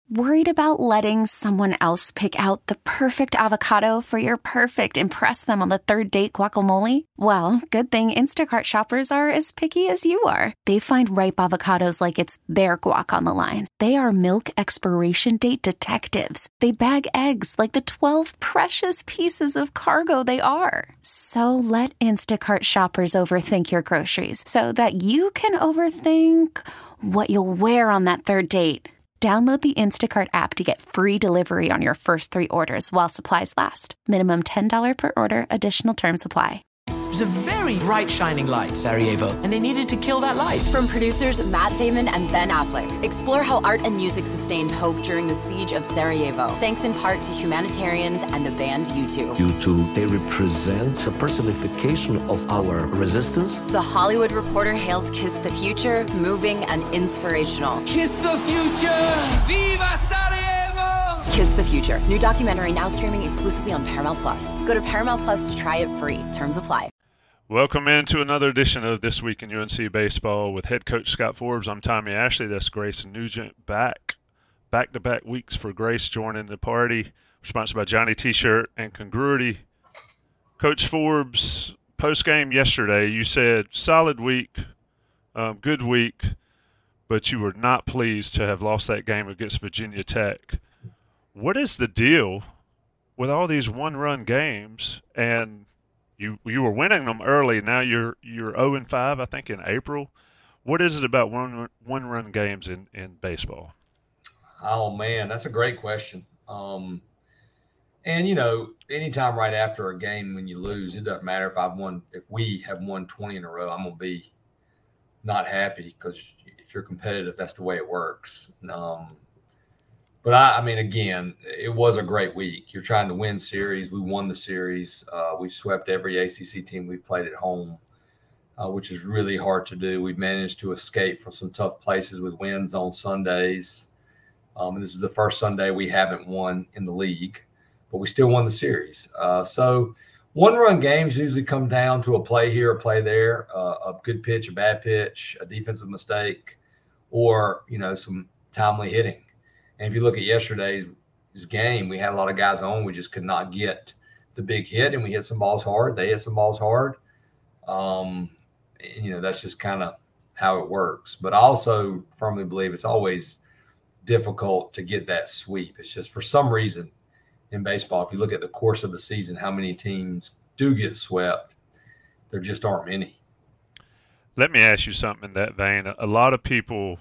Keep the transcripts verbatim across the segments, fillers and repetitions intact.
Worried about letting someone else pick out the perfect avocado for your perfect impress them on the third date guacamole? Well, good thing Instacart shoppers are as picky as you are. They find ripe avocados like it's their guac on the line. They are milk expiration date detectives. They bag eggs like the twelve precious pieces of cargo they are. So let Instacart shoppers overthink your groceries so that you can overthink what you'll wear on that third date. Download the Instacart app to get free delivery on your first three orders while supplies last. Minimum ten dollars per order. Additional terms apply. It was a very bright, shining light, Sarajevo, and they needed to kill that light. From producers Matt Damon and Ben Affleck, explore how art and music sustained hope during the siege of Sarajevo, thanks in part to humanitarians and the band U two. U two, they represent a personification of our resistance. The Hollywood Reporter hails Kiss the Future, moving and inspirational. Kiss the future! Viva Sarajevo! Kiss the Future, new documentary now streaming exclusively on Paramount Plus. Go to Paramount Plus to try it free. Terms apply. Welcome into another edition of This Week in U N C Baseball with head coach Scott Forbes. I'm Tommy Ashley. That's Grace Nugent back. Back-to-back weeks for Grace joining the party. We're sponsored by Johnny T-Shirt and Congruity. Coach Forbes, post-game yesterday, you said solid week, um, good week, but you were not pleased to have lost that game against Virginia Tech. What is the deal with all these one-run games and You you were winning them early. Now you're you're oh and five, I think, in April. What is it about one one run games in, in baseball? Oh man, that's a great question. Um, and you know, anytime right after a game when you lose, it doesn't matter if I've won. If we have won twenty in a row, I'm gonna be not happy because if you're competitive, that's the way it works. Um, But, I, I mean, again, it was a great week. You're trying to win series. We won the series. Uh, we swept every A C C team we've played at home, uh, which is really hard to do. We've managed to escape from some tough places with wins on Sundays. Um, and this is the first Sunday we haven't won in the league, but we still won the series. Uh, so one-run games usually come down to a play here, a play there, uh, a good pitch, a bad pitch, a defensive mistake, or, you know, some timely hitting. And if you look at yesterday's game, we had a lot of guys on. We just could not get the big hit, and we hit some balls hard. They hit some balls hard. Um, and, you know, that's just kind of how it works. But I also firmly believe it's always difficult to get that sweep. It's just for some reason in baseball, if you look at the course of the season, how many teams do get swept, there just aren't many. Let me ask you something in that vein. A lot of people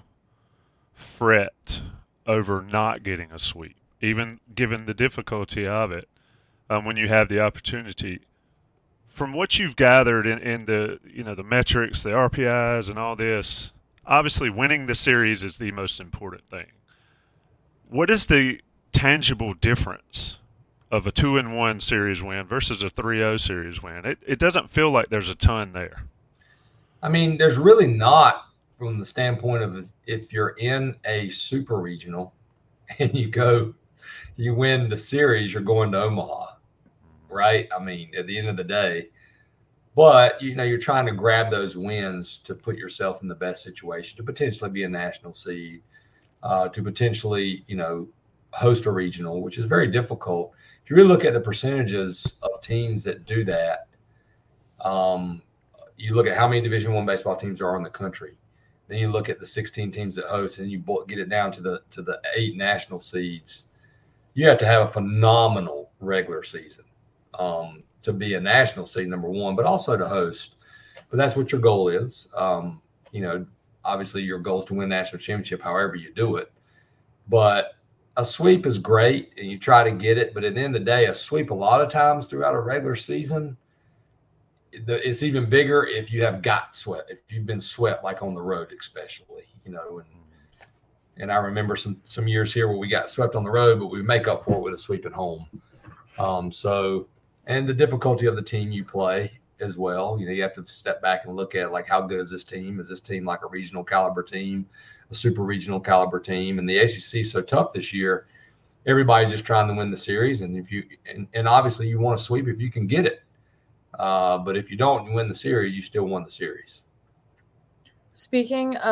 fret over not getting a sweep, even given the difficulty of it, um, when you have the opportunity. From what you've gathered in, in the you know the metrics, the R P Is, and all this, obviously winning the series is the most important thing. What is the tangible difference of a two and one series win versus a three oh series win? It it doesn't feel like there's a ton there. I mean, there's really not. From the standpoint of if you're in a super regional and you go, you win the series, you're going to Omaha, right? I mean, at the end of the day, but you know, you're trying to grab those wins to put yourself in the best situation to potentially be a national seed, uh, to potentially, you know, host a regional, which is very difficult. If you really look at the percentages of teams that do that, um, you look at how many Division One baseball teams there are in the country. Then you look at the sixteen teams that host, and you get it down to the to the eight national seeds. You have to have a phenomenal regular season um, to be a national seed, number one, but also to host. But that's what your goal is. Um, you know, obviously your goal is to win national championship, however you do it. But a sweep is great, and you try to get it. But at the end of the day, a sweep a lot of times throughout a regular season, it's even bigger if you have got swept, if you've been swept, like on the road, especially, you know, and, and I remember some, some years here where we got swept on the road, but we make up for it with a sweep at home. Um, so, and the difficulty of the team you play as well, you know, you have to step back and look at like, how good is this team? Is this team like a regional caliber team, a super regional caliber team? And the A C C is so tough this year. Everybody's just trying to win the series. And if you, and, and obviously you want to sweep if you can get it. Uh, but if you don't win the series, you still won the series. Speaking of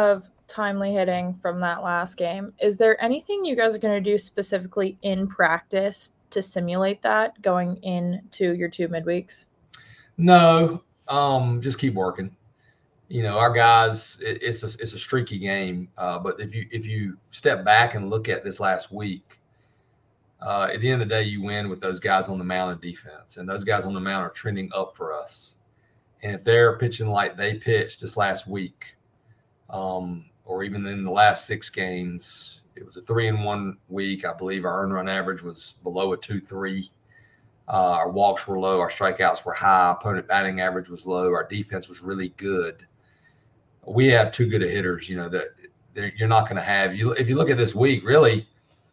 timely hitting from that last game. Is there anything you guys are going to do specifically in practice to simulate that going into your two midweeks? No, um, just keep working. You know, our guys, it, it's a it's a streaky game. Uh, but if you if you step back and look at this last week, uh, at the end of the day, you win with those guys on the mound and defense, and those guys on the mound are trending up for us. And if they're pitching like they pitched this last week, um, or even in the last six games, it was a three and one week. I believe our earned run average was below a two three. Uh, our walks were low. Our strikeouts were high. Opponent batting average was low. Our defense was really good. We have too good of hitters, you know, that you're not going to have. You if you look at this week, really,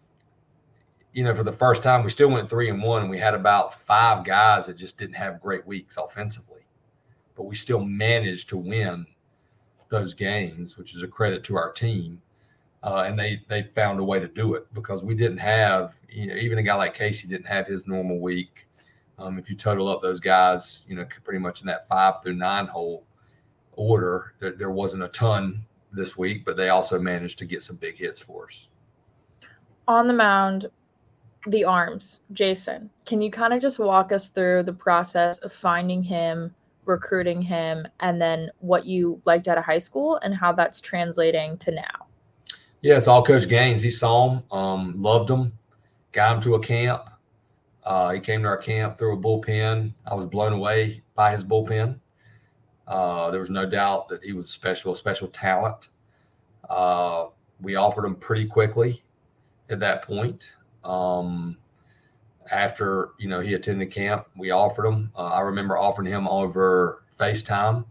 you know, for the first time, we still went three and one. And we had about five guys that just didn't have great weeks offensively, but we still managed to win those games, which is a credit to our team. Uh, and they they found a way to do it because we didn't have, you know, even a guy like Casey didn't have his normal week. Um, if you total up those guys, you know, pretty much in that five through nine hole order, there, there wasn't a ton this week, but they also managed to get some big hits for us. On the mound, the arms, Jason, can you kind of just walk us through the process of finding him, recruiting him, and then what you liked out of high school and how that's translating to now? Yeah, it's all Coach Gaines. He saw him, um, loved him, got him to a camp. Uh, he came to our camp through a bullpen. I was blown away by his bullpen. Uh, there was no doubt that he was special, a special talent. Uh, we offered him pretty quickly at that point. Um, after, you know, he attended camp, we offered him. Uh, I remember offering him over FaceTime.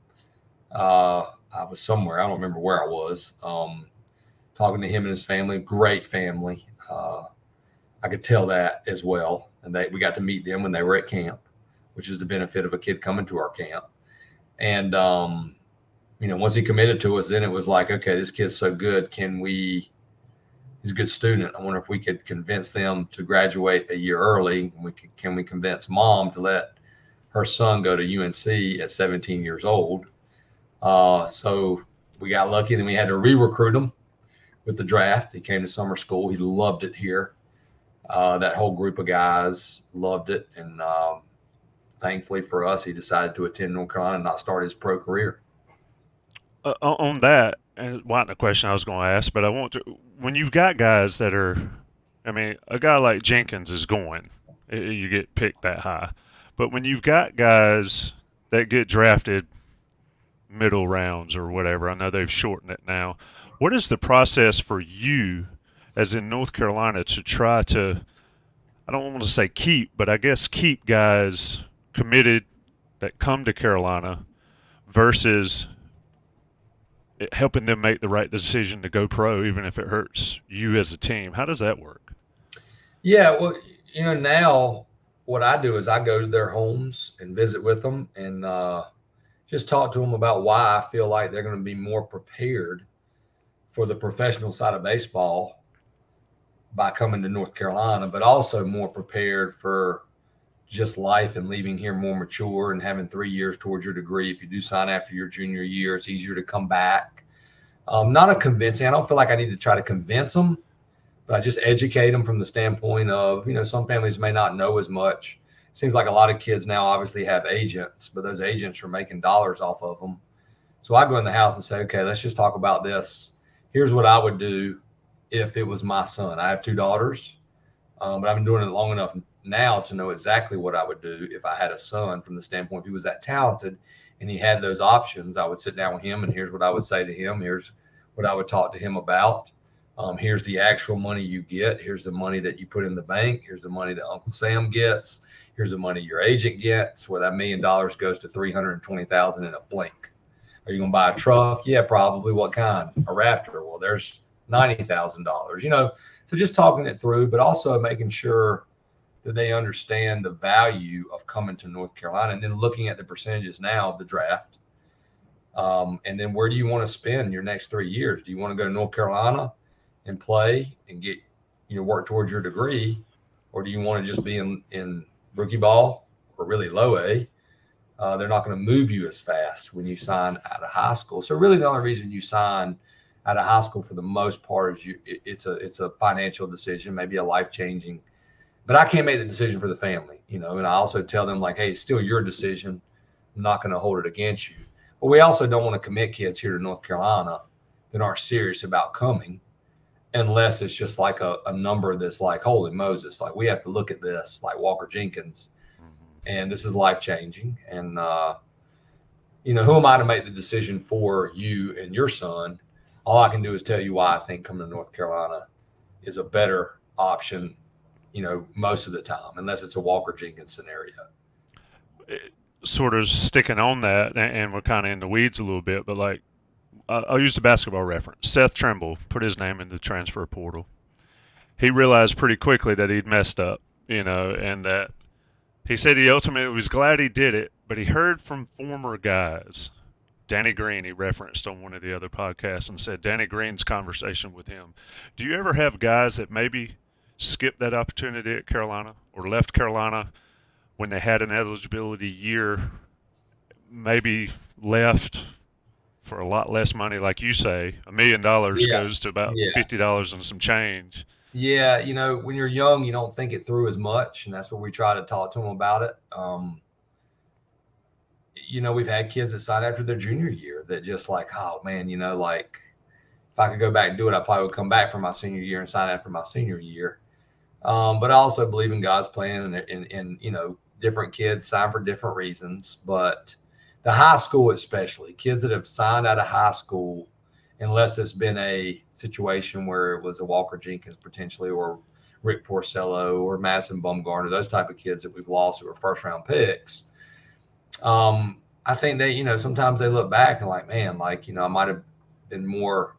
Uh, I was somewhere. I don't remember where I was. Um, talking to him and his family, great family. Uh, I could tell that as well. And they, we got to meet them when they were at camp, which is the benefit of a kid coming to our camp. And, um, you know, once he committed to us, then it was like, okay, this kid's so good. Can we, he's a good student. I wonder if we could convince them to graduate a year early. We could, can we convince mom to let her son go to U N C at seventeen years old? Uh, so we got lucky. Then we had to re-recruit him with the draft. He came to summer school. He loved it here. Uh, that whole group of guys loved it. And um, thankfully for us, he decided to attend North Carolina and not start his pro career. Uh, on that, and it wasn't a question I was going to ask, but I want to, when you've got guys that are, I mean, a guy like Jenkins is going, you get picked that high. But when you've got guys that get drafted middle rounds or whatever, I know they've shortened it now, what is the process for you, as in North Carolina, to try to, I don't want to say keep, but I guess keep guys committed that come to Carolina versus helping them make the right decision to go pro, even if it hurts you as a team? How does that work? Yeah, well, you know, now what I do is I go to their homes and visit with them and uh, just talk to them about why I feel like they're going to be more prepared for the professional side of baseball by coming to North Carolina, but also more prepared for just life and leaving here more mature and having three years towards your degree. If you do sign after your junior year, it's easier to come back. Um, not a convincing. I don't feel like I need to try to convince them, but I just educate them from the standpoint of, you know, some families may not know as much. It seems like a lot of kids now obviously have agents, but those agents are making dollars off of them. So I go in the house and say, okay, let's just talk about this. Here's what I would do if it was my son. I have two daughters, um, but I've been doing it long enough now to know exactly what I would do if I had a son, from the standpoint, if he was that talented and he had those options. I would sit down with him and here's what I would say to him. Here's what I would talk to him about. Um, here's the actual money you get. Here's the money that you put in the bank. Here's the money that Uncle Sam gets. Here's the money your agent gets, where that million dollars goes to three hundred twenty thousand in a blink. Are you going to buy a truck? Yeah, probably. What kind? A Raptor. Well, there's ninety thousand dollars, you know, so just talking it through, but also making sure that they understand the value of coming to North Carolina, and then looking at the percentages now of the draft. Um, and then where do you want to spend your next three years? Do you want to go to North Carolina and play and get, you know, work towards your degree? Or do you want to just be in, in rookie ball or really low A? Uh, they're not going to move you as fast when you sign out of high school. So really the only reason you sign out of high school for the most part is you, it, it's a it's a financial decision, maybe a life changing. But I can't make the decision for the family, you know. And I also tell them like, hey, it's still your decision. I'm not going to hold it against you. But we also don't want to commit kids here to North Carolina that aren't serious about coming, unless it's just like a, a number that's like, holy Moses, like we have to look at this like Walker Jenkins, and this is life changing. And uh, you know, who am I to make the decision for you and your son? All I can do is tell you why I think coming to North Carolina is a better option, you know, most of the time, unless it's a Walker Jenkins scenario. It, sort of sticking on that, and we're kind of in the weeds a little bit, but like, I'll use the basketball reference. Seth Trimble put his name in the transfer portal. He realized pretty quickly that he'd messed up, you know, and that he said he ultimately was glad he did it, but he heard from former guys. Danny Green, he referenced on one of the other podcasts and said Danny Green's conversation with him. Do you ever have guys that maybe skipped that opportunity at Carolina or left Carolina when they had an eligibility year, maybe left for a lot less money, like you say, a million dollars Yes. goes to about Yeah. fifty dollars and some change? Yeah, you know, when you're young, you don't think it through as much, and that's what we try to talk to them about it. Um, you know, we've had kids that sign after their junior year that just like, oh man, you know, like if I could go back and do it, I probably would come back for my senior year and sign after my senior year. Um, but I also believe in guys playing, and, and, and you know, different kids sign for different reasons. But the high school, especially kids that have signed out of high school, unless it's been a situation where it was a Walker Jenkins potentially, or Rick Porcello or Madison Bumgarner, those type of kids that we've lost who were first round picks. Um, I think they, you know, sometimes they look back and like, man, like, you know, I might have been more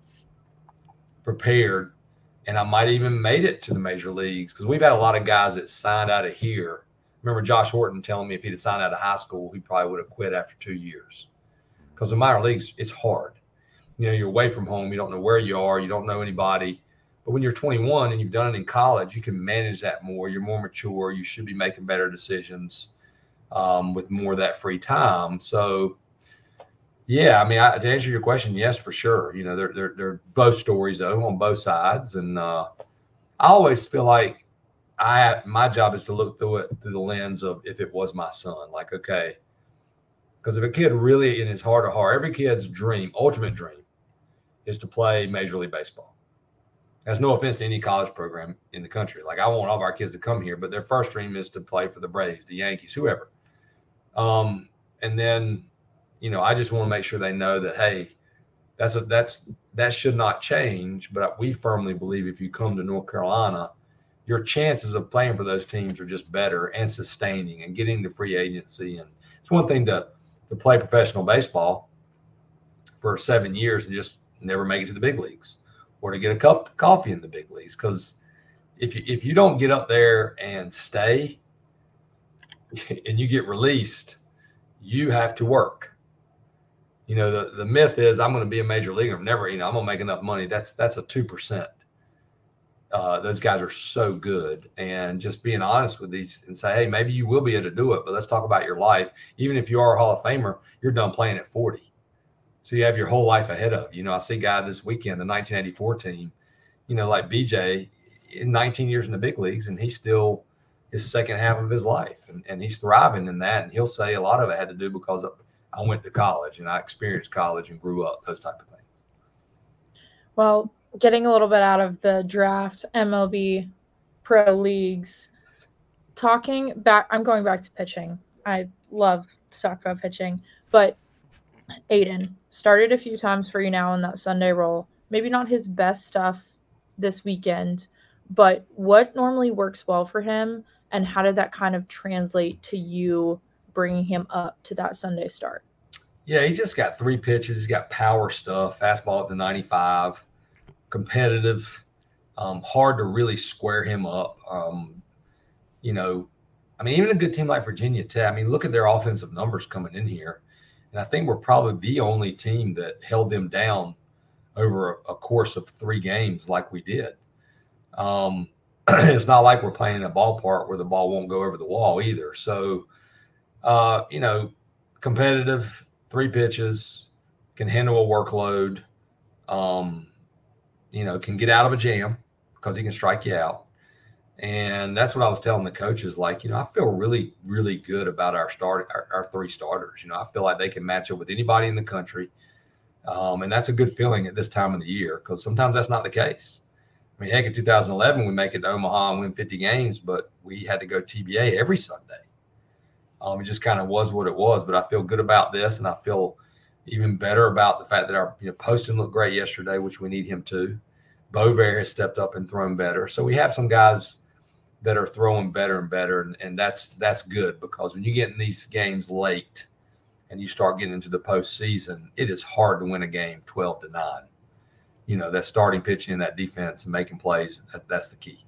prepared and I might have even made it to the major leagues, because we've had a lot of guys that signed out of here. Remember Josh Horton telling me if he'd have signed out of high school, he probably would have quit after two years. Because the minor leagues, it's hard. You know, you're away from home. You don't know where you are. You don't know anybody. But when you're twenty-one and you've done it in college, you can manage that more. You're more mature. You should be making better decisions um, with more of that free time. So, yeah, I mean, I, to answer your question, yes, for sure. You know, they're, they're, they're both stories, though, on both sides. And uh, I always feel like I my job is to look through it through the lens of if it was my son. Like, okay, because if a kid really in his heart of heart, every kid's dream, ultimate dream, is to play Major League Baseball. That's no offense to any college program in the country. Like, I want all of our kids to come here, but their first dream is to play for the Braves, the Yankees, whoever. Um, and then, you know, I just want to make sure they know that, hey, that's a, that's that should not change. But we firmly believe if you come to North Carolina, your chances of playing for those teams are just better, and sustaining and getting to free agency. And it's one thing to to play professional baseball for seven years and just never make it to the big leagues, or to get a cup of coffee in the big leagues. Because if you, if you don't get up there and stay and you get released, you have to work. You know, the, the myth is I'm going to be a major leaguer. I'm never, you know, I'm going to make enough money. That's, that's a two percent. Uh, those guys are so good. And just being honest with these and say, hey, maybe you will be able to do it, but let's talk about your life. Even if you are a Hall of Famer, you're done playing at forty. So you have your whole life ahead of you. You know, I see a guy this weekend, the nineteen eighty-four team, you know, like B J, in nineteen years in the big leagues, and he's still his second half of his life. And, and he's thriving in that. And he'll say a lot of it had to do because of, I went to college and I experienced college and grew up, those type of things. Well, getting a little bit out of the draft, M L B, pro leagues, talking back, I'm going back to pitching. I love to talk about pitching, but Aiden started a few times for you now in that Sunday role. Maybe not his best stuff this weekend, but what normally works well for him, and how did that kind of translate to you bringing him up to that Sunday start? Yeah, he just got three pitches. He's got power stuff, fastball up to ninety-five, competitive, um, hard to really square him up. Um, you know, I mean, even a good team like Virginia Tech, I mean, look at their offensive numbers coming in here. And I think we're probably the only team that held them down over a, a course of three games like we did. Um, it's not like we're playing in a ballpark where the ball won't go over the wall either. So, uh, you know, competitive, three pitches, can handle a workload. Um, you know, can get out of a jam because he can strike you out. And that's what I was telling the coaches, like, you know, I feel really, really good about our start, our, our three starters. You know, I feel like they can match up with anybody in the country. Um, and that's a good feeling at this time of the year, because sometimes that's not the case. I mean, heck, in two thousand eleven, we make it to Omaha and win fifty games, but we had to go T B A every Sunday. Um, it just kind of was what it was. But I feel good about this, and I feel even better about the fact that our, you know, Poston looked great yesterday, which we need him to. Bovair has stepped up and thrown better. So we have some guys that are throwing better and better, and, and that's that's good, because when you get in these games late and you start getting into the postseason, it is hard to win a game twelve to nine. You know, that starting pitching and that defense and making plays, that, that's the key.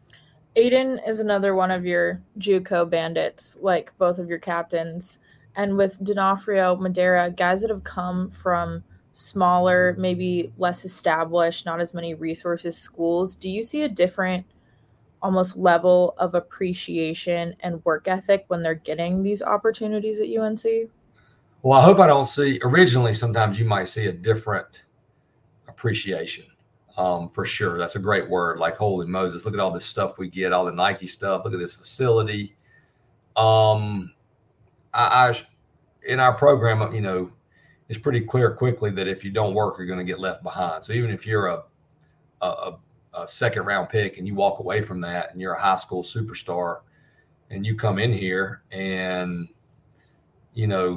Aiden is another one of your JUCO bandits, like both of your captains. And with D'Onofrio, Madera, guys that have come from smaller, maybe less established, not as many resources schools, do you see a different almost level of appreciation and work ethic when they're getting these opportunities at U N C? Well, I hope I don't see – originally, sometimes you might see a different appreciation, um, for sure. That's a great word, like holy Moses. Look at all this stuff we get, all the Nike stuff. Look at this facility. Um, I, I in our program, you know, it's pretty clear quickly that if you don't work, you're going to get left behind. So even if you're a, a, a second round pick and you walk away from that and you're a high school superstar and you come in here and, you know,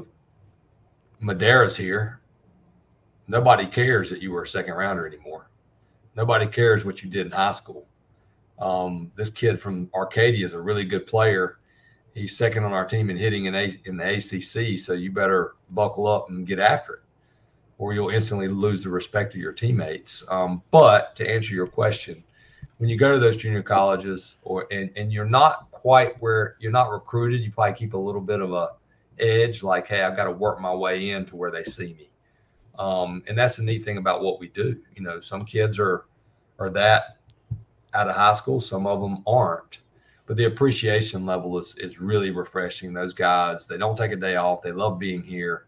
Madera's here, nobody cares that you were a second rounder anymore. Nobody cares what you did in high school. Um, this kid from Arcadia is a really good player. He's second on our team in hitting in, a, in the A C C, so you better buckle up and get after it, or you'll instantly lose the respect of your teammates. Um, but to answer your question, when you go to those junior colleges, or and, and you're not quite where you're not recruited, you probably keep a little bit of a edge, like, hey, I've got to work my way in to where they see me. Um, and that's the neat thing about what we do. You know, some kids are are that out of high school, some of them aren't. But the appreciation level is is really refreshing. Those guys, they don't take a day off. They love being here.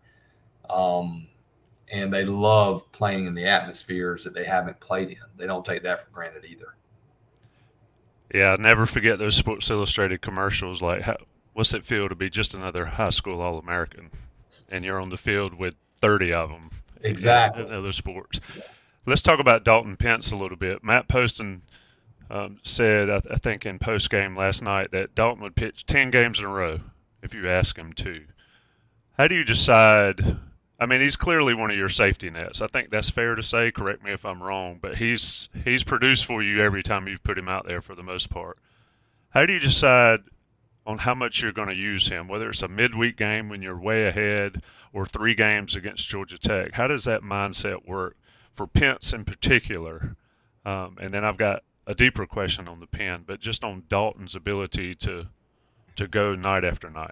Um, and they love playing in the atmospheres that they haven't played in. They don't take that for granted either. Yeah, I'll never forget those Sports Illustrated commercials, like, how, what's it feel to be just another high school All-American? And you're on the field with thirty of them. Exactly. In other sports. Yeah. Let's talk about Dalton Pence a little bit. Matt Poston um, said, I, th- I think in post-game last night, that Dalton would pitch ten games in a row if you ask him to. How do you decide? I mean, he's clearly one of your safety nets. I think that's fair to say. Correct me if I'm wrong, but he's he's produced for you every time you've put him out there for the most part. How do you decide on how much you're going to use him, whether it's a midweek game when you're way ahead or three games against Georgia Tech? How does that mindset work for Pence in particular? Um, and then I've got a deeper question on the pen, but just on Dalton's ability to to go night after night.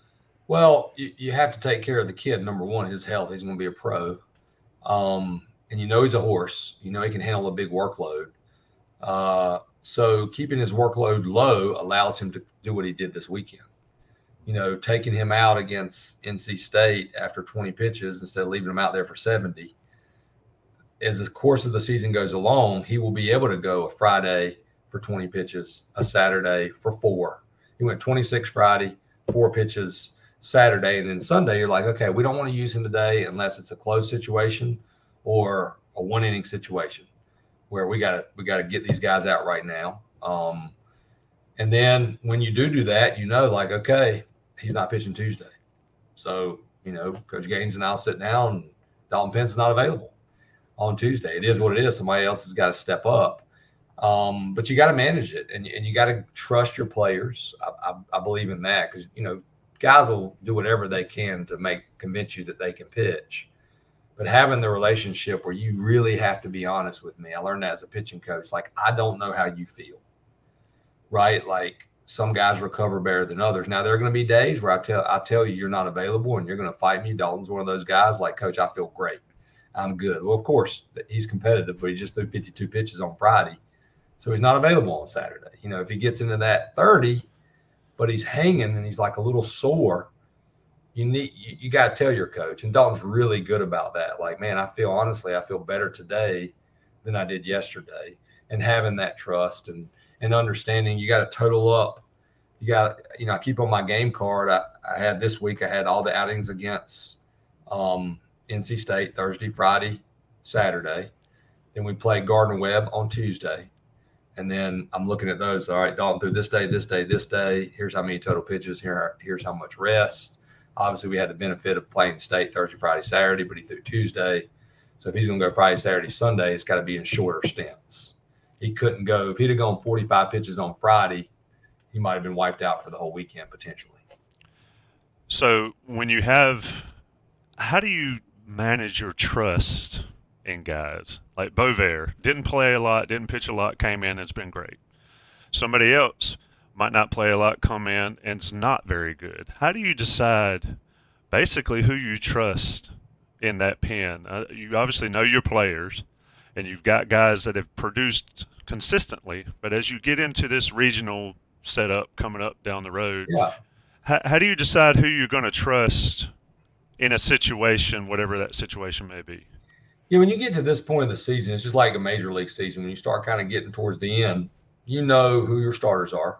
Well, you, you have to take care of the kid. Number one, his health. He's going to be a pro. Um, and you know he's a horse. You know he can handle a big workload. Uh, so keeping his workload low allows him to do what he did this weekend. You know, taking him out against N C State after twenty pitches instead of leaving him out there for seventy. As the course of the season goes along, he will be able to go a Friday for twenty pitches, a Saturday for four. He went twenty-six Friday, four pitches Saturday, and then Sunday you're like, okay, we don't want to use him today unless it's a close situation or a one inning situation where we got to we got to get these guys out right now. Um, and then when you do do that, you know, like, okay, he's not pitching Tuesday. So, you know, Coach Gaines and I'll sit down and Dalton Pence is not available on Tuesday. It is what it is. Somebody else has got to step up. Um, but you got to manage it, and, and you got to trust your players. I, I, I believe in that because, you know, guys will do whatever they can to make convince you that they can pitch. But having the relationship where you really have to be honest with me, I learned that as a pitching coach. Like, I don't know how you feel, right? Like, some guys recover better than others. Now, there are going to be days where I tell I tell you you're not available and you're going to fight me. Dalton's one of those guys like, Coach, I feel great. I'm good. Well, of course, he's competitive, but he just threw fifty-two pitches on Friday. So he's not available on Saturday. You know, if he gets into that thirty, but he's hanging and he's like a little sore, you need you, you got to tell your coach. And Dalton's really good about that. Like, man, I feel honestly, I feel better today than I did yesterday, and having that trust and, and understanding you got to total up. You got, you know, I keep on my game card. I, I had this week, I had all the outings against um, N C State Thursday, Friday, Saturday. Then we played Gardner-Webb on Tuesday. And then I'm looking at those. All right, Dalton threw this day, this day, this day. Here's how many total pitches. Here, here's how much rest. Obviously, we had the benefit of playing State Thursday, Friday, Saturday, but he threw Tuesday. So if he's going to go Friday, Saturday, Sunday, it's got to be in shorter stints. He couldn't go. If he'd have gone forty-five pitches on Friday, he might have been wiped out for the whole weekend potentially. So when you have – how do you manage your trust in guys? Like Bovair, didn't play a lot, didn't pitch a lot, came in, it's been great. Somebody else might not play a lot, come in, and it's not very good. How do you decide basically who you trust in that pen? Uh, you obviously know your players, and you've got guys that have produced consistently, but as you get into this regional – set up coming up down the road. Yeah. How, how do you decide who you're going to trust in a situation, whatever that situation may be? Yeah, when you get to this point of the season, it's just like a major league season. When you start kind of getting towards the end, you know who your starters are.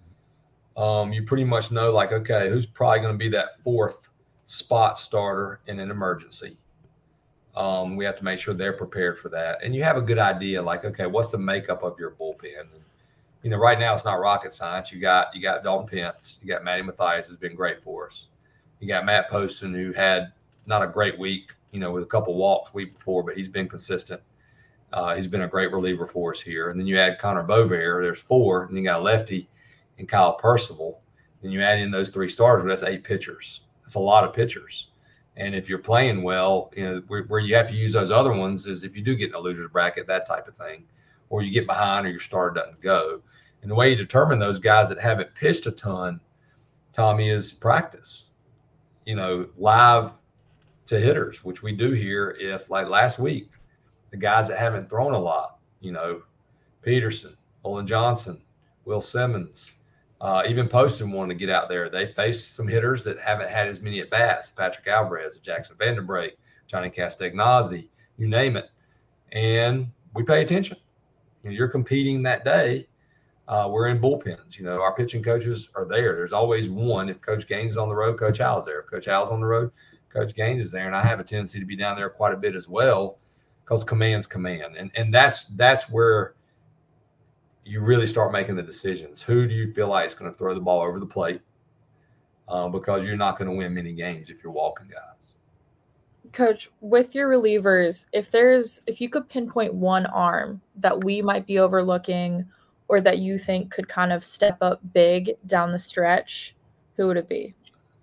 Um, you pretty much know, like, okay, who's probably going to be that fourth spot starter in an emergency. Um, we have to make sure they're prepared for that. And you have a good idea, like, okay, what's the makeup of your bullpen? And, you know, right now it's not rocket science. You got you got Dalton Pence. You got Matty Mathias, who's been great for us. You got Matt Poston, who had not a great week, you know, with a couple walks week before, but he's been consistent. Uh, he's been a great reliever for us here. And then you add Connor Bovair. There's four. And you got a lefty and Kyle Percival. And you add in those three starters. Well, that's eight pitchers. That's a lot of pitchers. And if you're playing well, you know, where, where you have to use those other ones is if you do get in a loser's bracket, that type of thing. Or you get behind or your starter doesn't go. And the way you determine those guys that haven't pitched a ton, Tommy, is practice. You know, live to hitters, which we do here. If, like last week, the guys that haven't thrown a lot, you know, Peterson, Olin Johnson, Will Simmons, uh, even Poston wanted to get out there. They faced some hitters that haven't had as many at-bats, Patrick Alvarez, Jackson Vanderbrake, Johnny Castagnazzi, you name it. And we pay attention. You know, you're competing that day. Uh, we're in bullpens. You know, our pitching coaches are there. There's always one. If Coach Gaines is on the road, Coach Howell's there. If Coach Howell's on the road, Coach Gaines is there. And I have a tendency to be down there quite a bit as well because command's command. And and that's that's where you really start making the decisions. Who do you feel like is going to throw the ball over the plate? Uh, because you're not going to win many games if you're walking guys. Coach, with your relievers, if there's if you could pinpoint one arm that we might be overlooking or that you think could kind of step up big down the stretch, who would it be?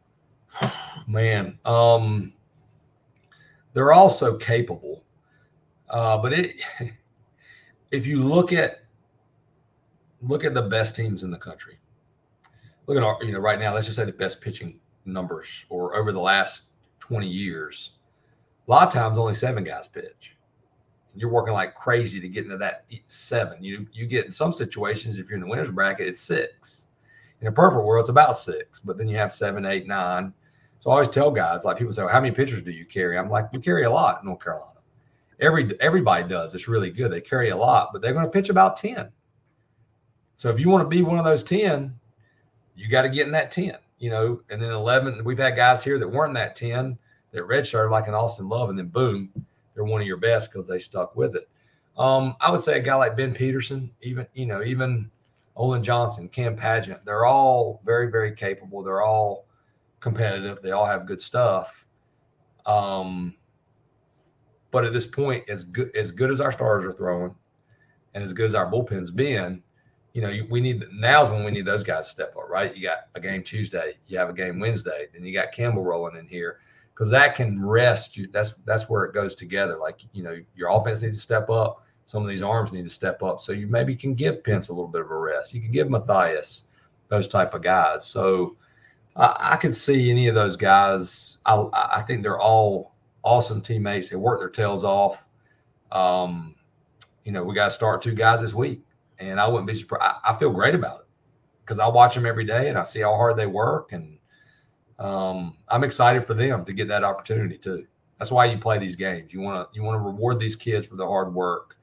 Man, um, they're all so capable. Uh, but it if you look at look at the best teams in the country, look at our, you know, right now, let's just say the best pitching numbers or over the last twenty years. A lot of times only seven guys pitch. And you're working like crazy to get into that seven. You you get in some situations, if you're in the winner's bracket, it's six. In a perfect world, it's about six. But then you have seven, eight, nine. So I always tell guys, like people say, well, how many pitchers do you carry? I'm like, we carry a lot in North Carolina. Every Everybody does. It's really good. They carry a lot, but they're going to pitch about ten. So if you want to be one of those ten, you got to get in that ten. You know, and then eleven, we've had guys here that weren't in that ten. That redshirted like an Austin Love, and then boom, they're one of your best because they stuck with it. Um, I would say a guy like Ben Peterson, even you know, even Olin Johnson, Cam Pageant, they're all very, very capable. They're all competitive. They all have good stuff. Um, but at this point, as good as good as our starters are throwing, and as good as our bullpen's been, you know, we need now's when we need those guys to step up, right? You got a game Tuesday, you have a game Wednesday, then you got Campbell rolling in here. Because that can rest you. That's that's where it goes together. Like, you know, your offense needs to step up. Some of these arms need to step up. So you maybe can give Pence a little bit of a rest. You can give Mathias, those type of guys. So I, I could see any of those guys. I, I think they're all awesome teammates. They work their tails off. Um, you know, we got to start two guys this week. And I wouldn't be surprised. I, I feel great about it because I watch them every day and I see how hard they work. And Um, I'm excited for them to get that opportunity too. That's why you play these games. You want to you want to reward these kids for their hard work,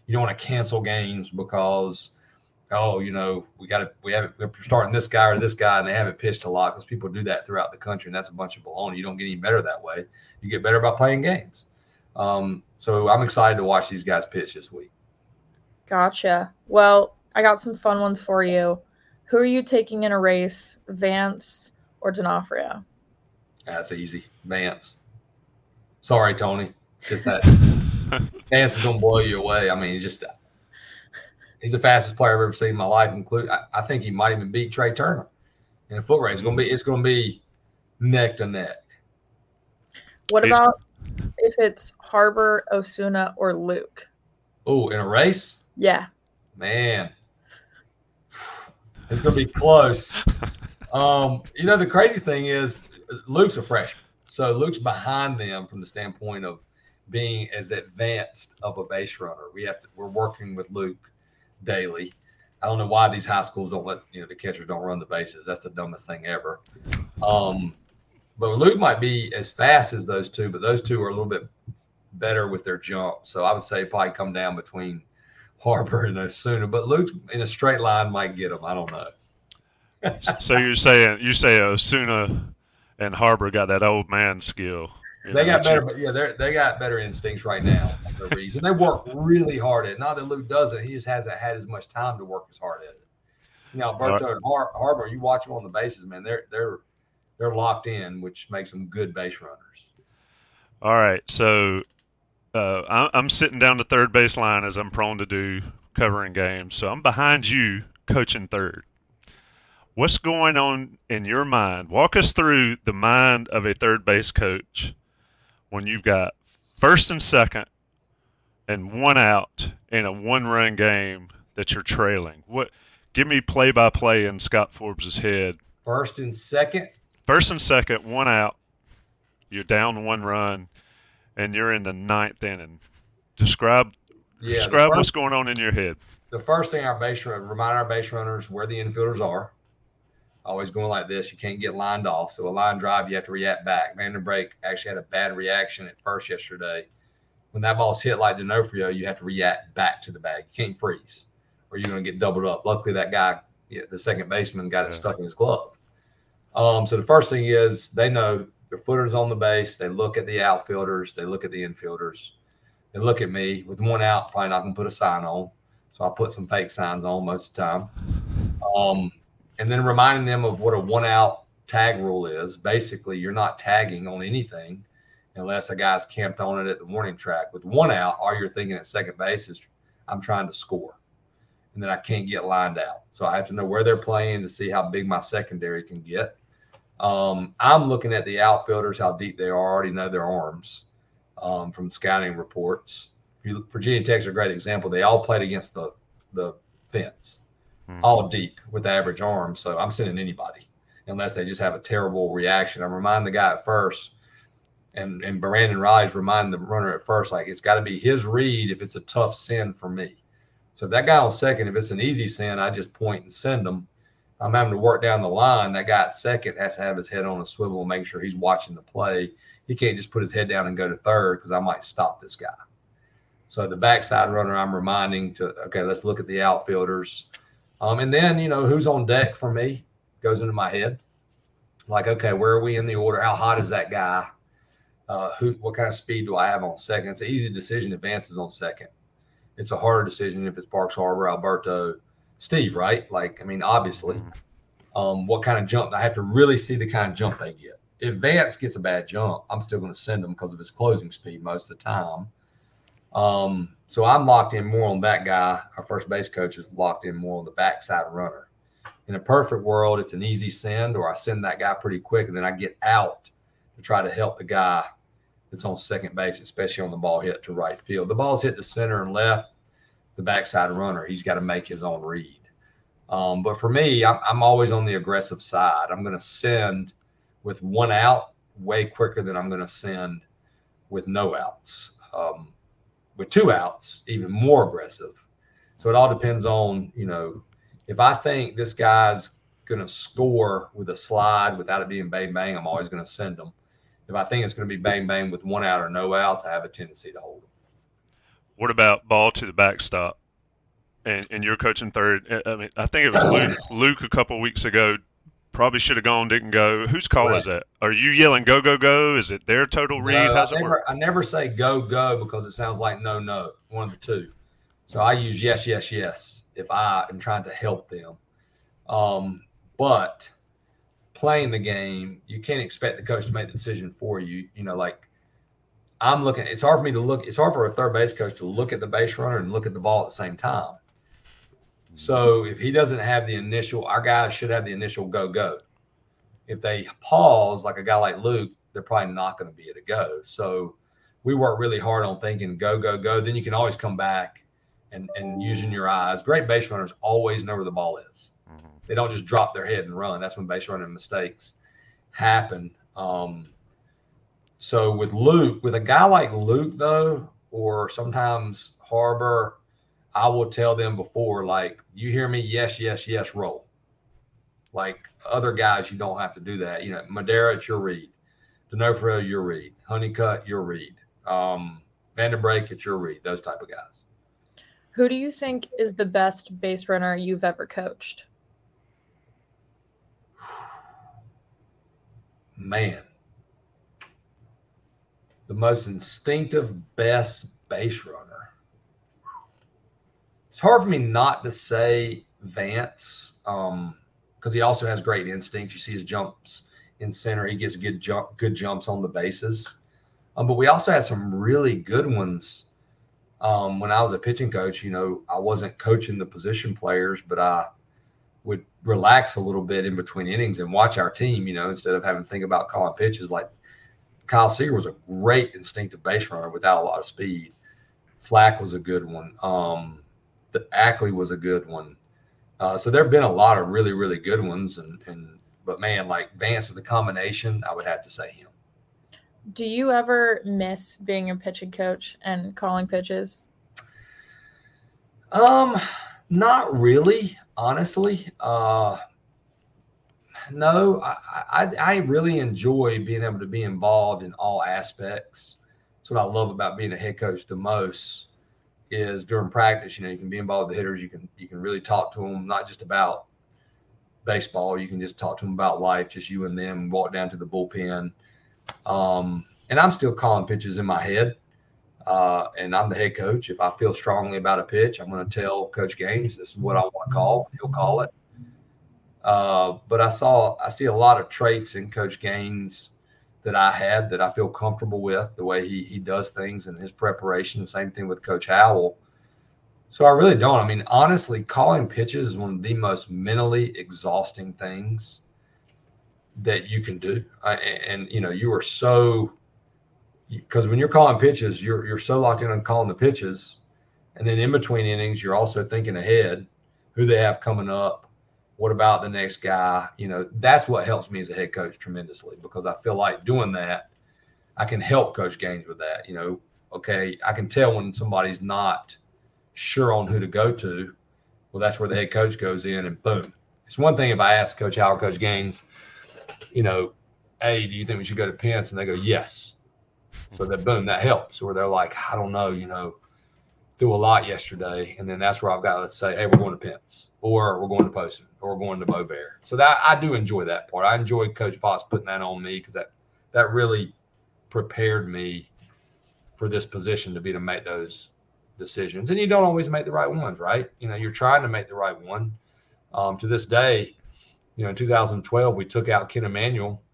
You don't want to cancel games because, oh, you know, we got to we haven't we're starting this guy or this guy and they haven't pitched a lot, because people do that throughout the country, and that's a bunch of baloney. You don't get any better that way. You get better by playing games. Um, so I'm excited to watch these guys pitch this week. Gotcha. Well, I got some fun ones for you. Who are you taking in a race, Vance or D'Onofrio? That's easy. Vance. Sorry, Tony. Just that Vance is going to blow you away. I mean, just he's the fastest player I've ever seen in my life. Include, I, I think he might even beat Trey Turner in a foot race. It's going to be it's going to be neck to neck. What about if it's Harbor, Osuna, or Luke? Oh, in a race? Yeah. Man, it's going to be close. Um, you know, the crazy thing is Luke's a freshman. So Luke's behind them from the standpoint of being as advanced of a base runner. We have to, we're working with Luke daily. I don't know why these high schools don't let, you know, the catchers don't run the bases. That's the dumbest thing ever. Um, but Luke might be as fast as those two, but those two are a little bit better with their jump. So I would say probably come down between Harbor and Osuna, but Luke in a straight line might get them. I don't know. So you're saying you say Osuna and Harbor got that old man skill. They got better, but yeah, they they got better instincts right now. For the reason they work really hard at it. Not that Luke doesn't, he just hasn't had as much time to work as hard at it. You know, Alberto right. and Har- Harbor, you watch them on the bases, man. They're they're they're locked in, which makes them good base runners. All right, so uh, I'm sitting down the third base line as I'm prone to do covering games. So I'm behind you, coaching third. What's going on in your mind? Walk us through the mind of a third base coach when you've got first and second and one out in a one-run game that you're trailing. What? Give me play-by-play in Scott Forbes' head. First and second? First and second, one out. You're down one run, and you're in the ninth inning. Describe, yeah, describe first, what's going on in your head. The first thing our base run, remind our base runners where the infielders are. Always going like this. You can't get lined off. So a line drive, you have to react back. Vanderbrake actually had a bad reaction at first yesterday. When that ball's hit like D'Onofrio, you have to react back to the bag. You can't freeze or you're going to get doubled up. Luckily, that guy, yeah, the second baseman, got it yeah. stuck in his glove. Um, so the first thing is they know their footer's on the base. They look at the outfielders. They look at the infielders. They look at me. With one out, probably not going to put a sign on. So I'll put some fake signs on most of the time. Um, And then reminding them of what a one-out tag rule is. Basically, you're not tagging on anything unless a guy's camped on it at the warning track. With one out, all you're thinking at second base is, I'm trying to score. And then I can't get lined out. So I have to know where they're playing to see how big my secondary can get. Um, I'm looking at the outfielders, how deep they are. I already know their arms um, from scouting reports. Virginia Tech's a great example. They all played against the, the fence. All deep with average arms. So I'm sending anybody unless they just have a terrible reaction. I'm reminding the guy at first, and, and Brandon Riley's reminding the runner at first, like it's got to be his read if it's a tough send for me. So that guy on second, if it's an easy send, I just point and send him. I'm having to work down the line. That guy at second has to have his head on a swivel and make sure he's watching the play. He can't just put his head down and go to third because I might stop this guy. So the backside runner, I'm reminding to, okay, let's look at the outfielders. Um, and then, you know, who's on deck for me goes into my head. Like, okay, where are we in the order? How hot is that guy? Uh, who? What kind of speed do I have on second? It's an easy decision if Vance is on second. It's a harder decision if it's Parks Harbor, Alberto, Steve, right? Like, I mean, obviously, um, what kind of jump? I have to really see the kind of jump they get. If Vance gets a bad jump, I'm still going to send him because of his closing speed most of the time. Um, so I'm locked in more on that guy. Our first base coach is locked in more on the backside runner. In a perfect world, it's an easy send, or I send that guy pretty quick, and then I get out to try to help the guy that's on second base, especially on the ball hit to right field. The ball's hit to center and left, the backside runner, he's got to make his own read. Um, but for me, I'm, I'm always on the aggressive side. I'm going to send with one out way quicker than I'm going to send with no outs. Um, With two outs, even more aggressive. So it all depends on, you know, if I think this guy's going to score with a slide without it being bang, bang, I'm always going to send him. If I think it's going to be bang, bang with one out or no outs, I have a tendency to hold him. What about ball to the backstop? And and you're coaching third. I mean, I think it was Luke, Luke a couple weeks ago. Probably should have gone, didn't go. Whose call Right. is that? Are you yelling go go go? Is it their total read? No, How's I it never, work? I never say go, go because it sounds like no, no, one of the two. So I use yes, yes, yes if I am trying to help them. Um, but playing the game, you can't expect the coach to make the decision for you. You know, like I'm looking, it's hard for me to look, it's hard for a third base coach to look at the base runner and look at the ball at the same time. So if he doesn't have the initial, our guys should have the initial go, go. If they pause, like a guy like Luke, they're probably not going to be at a go. So we work really hard on thinking go, go, go. Then you can always come back and, and using your eyes. Great base runners always know where the ball is. Mm-hmm. They don't just drop their head and run. That's when base running mistakes happen. Um, so with Luke, with a guy like Luke, though, or sometimes Harbor, I will tell them before, like, you hear me? Yes, yes, yes, roll. Like other guys, you don't have to do that. You know, Madera, it's your read. D'Onofrio, your read. Honeycutt, your read. Um, Vanderbrake, it's your read. Those type of guys. Who do you think is the best base runner you've ever coached? Man. The most instinctive, best base runner. It's hard for me not to say Vance, um, because he also has great instincts. You see his jumps in center; he gets good jump, good jumps on the bases. Um, but we also had some really good ones. Um, when I was a pitching coach, you know, I wasn't coaching the position players, but I would relax a little bit in between innings and watch our team. You know, instead of having to think about calling pitches. Like Kyle Seager was a great instinctive base runner without a lot of speed. Flack was a good one. Um, The Ackley was a good one. Uh, so there have been a lot of really, really good ones. And, and but, man, like Vance with a combination, I would have to say him. Do you ever miss being a pitching coach and calling pitches? Um, not really, honestly. Uh, no, I, I, I really enjoy being able to be involved in all aspects. That's what I love about being a head coach the most. Is during practice, you know, you can be involved with the hitters. You can you can really talk to them, not just about baseball. You can just talk to them about life, just you and them. Walk down to the bullpen, um, and I'm still calling pitches in my head. Uh, and I'm the head coach. If I feel strongly about a pitch, I'm going to tell Coach Gaines this is what I want to call. He'll call it. Uh, but I saw I see a lot of traits in Coach Gaines that I had that I feel comfortable with, the way he he does things and his preparation. Same thing with Coach Howell. So I really don't. I mean, honestly, calling pitches is one of the most mentally exhausting things that you can do. I, and, you know, you are so – because when you're calling pitches, you're you're so locked in on calling the pitches. And then in between innings, you're also thinking ahead, who they have coming up. What about the next guy? You know, that's what helps me as a head coach tremendously, because I feel like doing that, I can help Coach Gaines with that. You know, okay, I can tell when somebody's not sure on who to go to. Well, that's where the head coach goes in, and boom. It's one thing if I ask Coach Howard, Coach Gaines, you know, hey, do you think we should go to Pence? And they go, yes. So that boom, that helps. Or they're like, I don't know, you know, threw a lot yesterday. And then that's where I've got to say, hey, we're going to Pence, or we're going to Poston, or we're going to Beauvais. So that I do enjoy that part. I enjoy Coach Fox putting that on me, because that, that really prepared me for this position to be to make those decisions. And you don't always make the right ones, right? You know, you're trying to make the right one. Um, to this day, you know, in two thousand twelve, we took out Ken Emanuel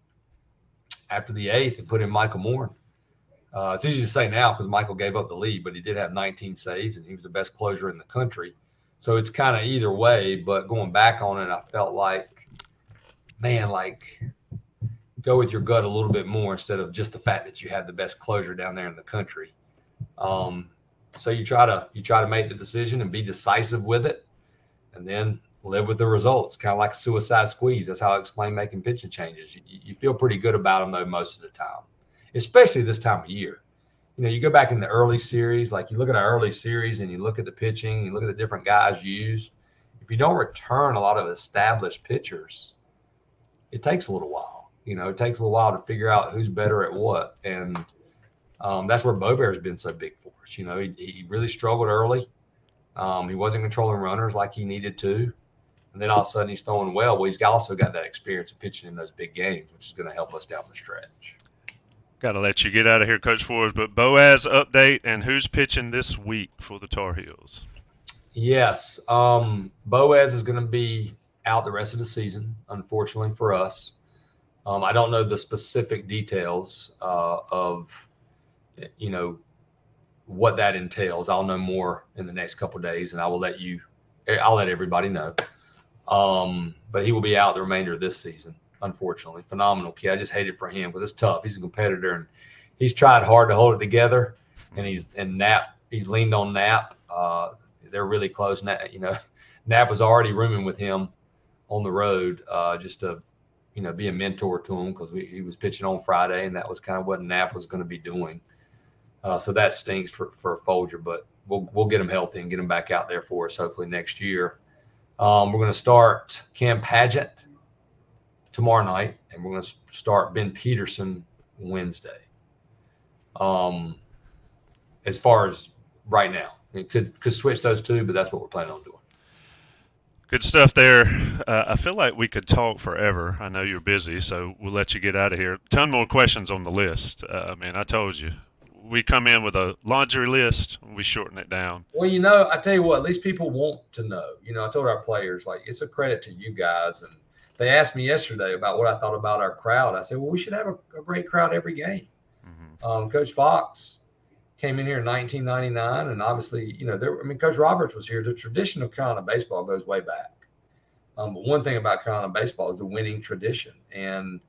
after the eighth and put in Michael Moore. Uh, it's easy to say now because Michael gave up the lead, but he did have nineteen saves, and he was the best closer in the country. So it's kind of either way, but going back on it, I felt like, man, like go with your gut a little bit more instead of just the fact that you have the best closer down there in the country. Um, so you try to you try to make the decision and be decisive with it, and then live with the results. Kind of like a suicide squeeze. That's how I explain making pitching changes. You, you feel pretty good about them though most of the time, especially this time of year. You know, you go back in the early series, like you look at our early series and you look at the pitching, you look at the different guys used. If you don't return a lot of established pitchers, it takes a little while. You know, it takes a little while to figure out who's better at what. And Um, that's where Bo Bear's been so big for us. You know, he, he really struggled early. Um, he wasn't controlling runners like he needed to. And then all of a sudden he's throwing well. Well, he's also got that experience of pitching in those big games, which is going to help us down the stretch. Got to let you get out of here, Coach Forbes. But Boaz update, and who's pitching this week for the Tar Heels? Yes. Um, Boaz is going to be out the rest of the season, unfortunately for us. Um, I don't know the specific details uh, of, you know, what that entails. I'll know more in the next couple of days, and I will let you – I'll let everybody know. Um, but he will be out the remainder of this season, unfortunately. Phenomenal kid. I just hate it for him because it's tough. He's a competitor, and he's tried hard to hold it together. And he's and Knapp, he's leaned on Knapp. Uh, they're really close. You know, Knapp was already rooming with him on the road uh, just to, you know, be a mentor to him because he was pitching on Friday, and that was kind of what Knapp was going to be doing. Uh, so that stinks for for Folger, but we'll we'll get him healthy and get him back out there for us hopefully next year. Um, we're going to start Cam Paget tomorrow night, and we're going to start Ben Peterson Wednesday. Um, as far as right now, it could could switch those two, but that's what we're planning on doing. Good stuff there. Uh, I feel like we could talk forever. I know you're busy, so we'll let you get out of here. A ton more questions on the list. Uh, I mean, I told you. We come in with a laundry list, and we shorten it down. Well, you know, I tell you what, at least people want to know. You know, I told our players, like, it's a credit to you guys. And they asked me yesterday about what I thought about our crowd. I said, well, we should have a, a great crowd every game. Mm-hmm. Um, Coach Fox came in here in nineteen ninety-nine, and obviously, you know, there. I mean, Coach Roberts was here. The tradition of Carolina baseball goes way back. Um, but one thing about Carolina baseball is the winning tradition. And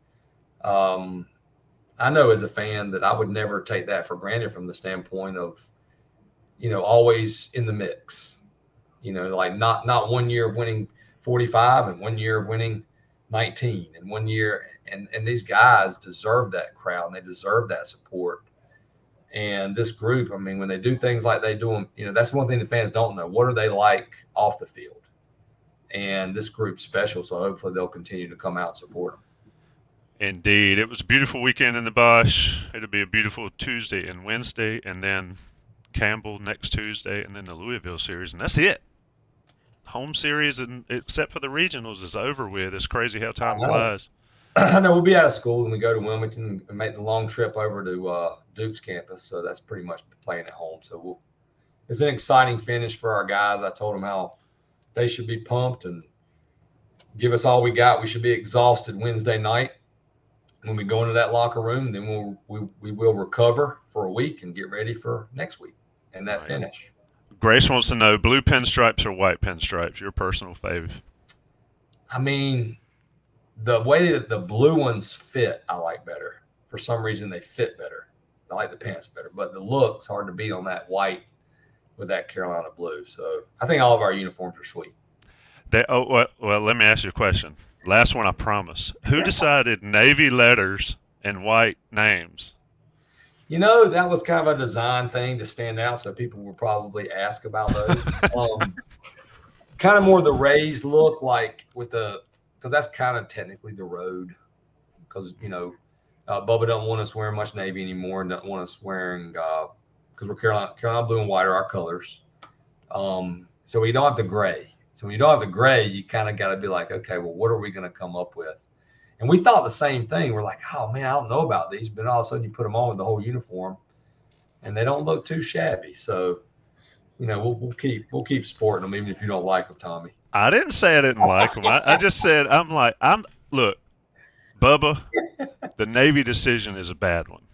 um, – I know as a fan that I would never take that for granted from the standpoint of, you know, always in the mix, you know, like not, not one year of winning forty-five and one year of winning nineteen and one year. And, and these guys deserve that crowd and they deserve that support. And this group, I mean, when they do things like they do them, you know, that's one thing the fans don't know. What are they like off the field? And this group's special. So hopefully they'll continue to come out and support them. Indeed. It was a beautiful weekend in the Bosch. It'll be a beautiful Tuesday and Wednesday, and then Campbell next Tuesday, and then the Louisville series, and that's it. Home series, and except for the regionals, is over with. It's crazy how time flies. I know we'll be out of school when we go to Wilmington and make the long trip over to uh, Duke's campus, so that's pretty much playing at home. So we'll, it's an exciting finish for our guys. I told them how they should be pumped and give us all we got. We should be exhausted Wednesday night. When we go into that locker room, then we'll, we we will recover for a week and get ready for next week and that right. finish. Grace wants to know, blue pinstripes or white pinstripes, your personal fave? I mean, the way that the blue ones fit, I like better. For some reason, they fit better. I like the pants better. But the look's hard to beat on that white with that Carolina blue. So I think all of our uniforms are sweet. They, oh, well, well, let me ask you a question. Last one, I promise. Who decided navy letters and white names? You know, that was kind of a design thing to stand out, so people will probably ask about those. um, kind of more the raised look, like with the – because that's kind of technically the road. Because, you know, uh, Bubba doesn't want us wearing much navy anymore and doesn't want us wearing uh, – because we're Carolina, Carolina blue and white are our colors. Um, so we don't have the gray. So when you don't have the gray, you kind of got to be like, okay, well, what are we going to come up with? And we thought the same thing. We're like, oh, man, I don't know about these. But all of a sudden you put them on with the whole uniform, and they don't look too shabby. So, you know, we'll, we'll keep we'll keep sporting them, even if you don't like them, Tommy. I didn't say I didn't like them. I, I just said I'm like, I'm look, Bubba, the Navy decision is a bad one.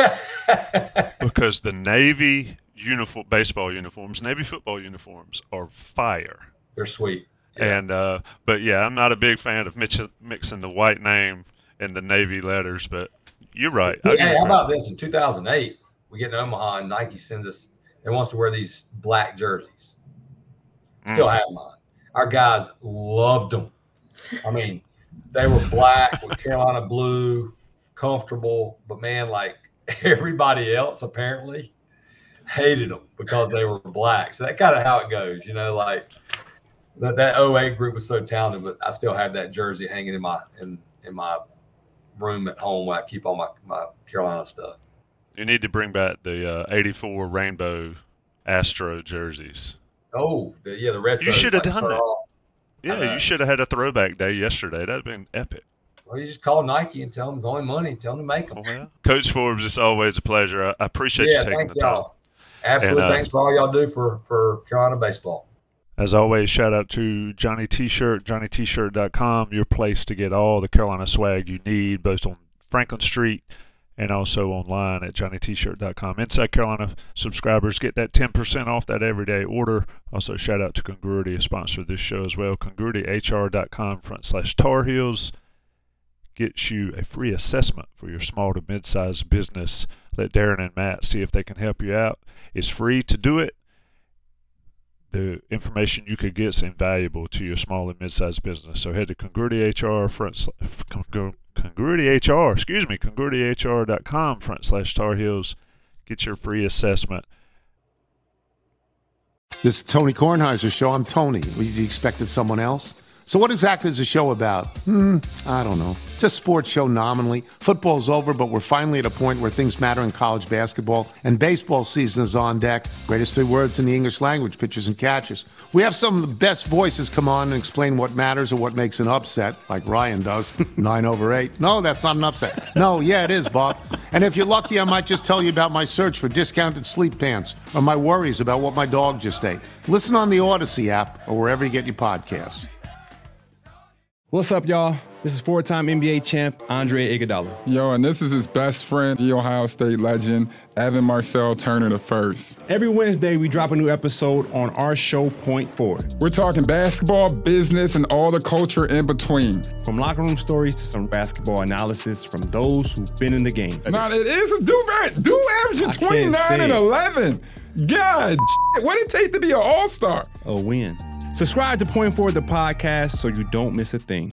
Because the Navy uniform, baseball uniforms, Navy football uniforms are fire. They're sweet. Yeah. And uh, but yeah, I'm not a big fan of mix, mixing the white name and the Navy letters. But you're right. Hey, hey how about this? In two thousand eight, we get to Omaha, and Nike sends us. They want us to wear these black jerseys. Still mm. have mine. Our guys loved them. I mean, they were black with Carolina blue, comfortable. But man, like everybody else apparently hated them because they were black. So that's kind of how it goes, you know, like. That that oh eight group was so talented, but I still have that jersey hanging in my in, in my room at home where I keep all my, my Carolina stuff. You need to bring back the uh, eighty-four rainbow Astro jerseys. Oh, the, yeah, the retro. You should have like done that. all, Yeah, uh, you should have had a throwback day yesterday. That'd been epic. Well, you just call Nike and tell them it's only money. Tell them to make them. Well, Coach Forbes, it's always a pleasure. I, I appreciate yeah, you taking thank the y'all. time. Absolutely. And, uh, Thanks for all y'all do for, for Carolina baseball. As always, shout out to Johnny T-Shirt, johnny t shirt dot com, your place to get all the Carolina swag you need, both on Franklin Street and also online at johnny t shirt dot com. Inside Carolina subscribers get that ten percent off that everyday order. Also, shout out to Congruity, a sponsor of this show as well. Congruity H R dot com front slash Tar Heels gets you a free assessment for your small to mid-sized business. Let Darren and Matt see if they can help you out. It's free to do it. The information you could get is invaluable to your small and mid-sized business. So head to Congruity H R front slash Congruity H R, excuse me, Congruity H R dot com front slash Tar Heels. Get your free assessment. This is Tony Kornheiser's show. I'm Tony. You expected someone else? So what exactly is the show about? Hmm, I don't know. It's a sports show nominally. Football's over, but we're finally at a point where things matter in college basketball, and baseball season is on deck. Greatest three words in the English language, pitchers and catchers. We have some of the best voices come on and explain what matters or what makes an upset, like Ryan does. Nine over eight. No, that's not an upset. No, yeah, it is, Bob. And if you're lucky, I might just tell you about my search for discounted sleep pants or my worries about what my dog just ate. Listen on the Odyssey app or wherever you get your podcasts. What's up, y'all? This is four-time N B A champ Andre Iguodala. Yo, and this is his best friend, the Ohio State legend, Evan Marcel Turner the First. Every Wednesday, we drop a new episode on our show, Point Forward. We're talking basketball, business, and all the culture in between. From locker room stories to some basketball analysis from those who've been in the game. Nah, it is a do do averaging twenty-nine and eleven. God, what did it take to be an all-star? A win. Subscribe to Point Forward, the podcast, so you don't miss a thing.